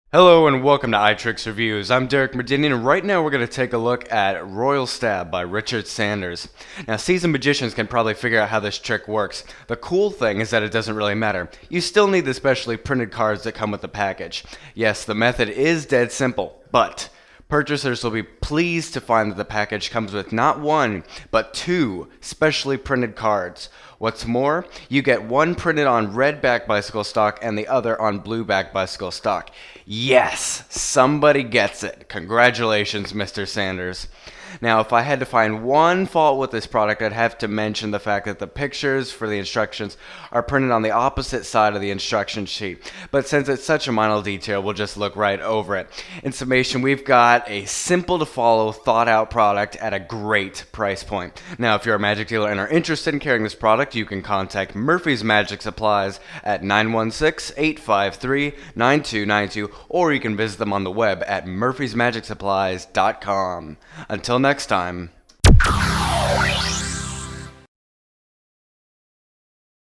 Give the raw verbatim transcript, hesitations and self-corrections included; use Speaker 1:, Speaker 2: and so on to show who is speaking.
Speaker 1: Hello and welcome to iTricks Reviews. I'm Derek Merdinian, and right now we're going to take a look at Royal Stab by Richard Sanders. Now, seasoned magicians can probably figure out how this trick works. The cool thing is that it doesn't really matter. You still need the specially printed cards that come with the package. Yes, the method is dead simple, but purchasers will be pleased to find that the package comes with not one, but two specially printed cards. What's more, you get one printed on red back bicycle stock and the other on blue back bicycle stock. Yes, somebody gets it. Congratulations, Mister Sanders. Now, if I had to find one fault with this product, I'd have to mention the fact that the pictures for the instructions are printed on the opposite side of the instruction sheet. But since it's such a minor detail, we'll just look right over it. In summation, we've got a simple to follow, thought out product at a great price point. Now, if you're a magic dealer and are interested in carrying this product, you can contact Murphy's Magic Supplies at nine one six, eight five three, nine two nine two, or you can visit them on the web at murphys magic supplies dot com. Until next time.